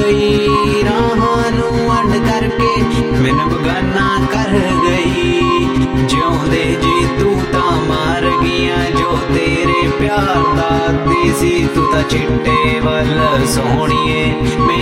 गई राहां नूं वंड करके मैनू बगाना कर गई। जिउंदे जी तू तां मार गईयां जो तेरे प्यार दा दी सी तू तां चिट्टे वल सोहणीए।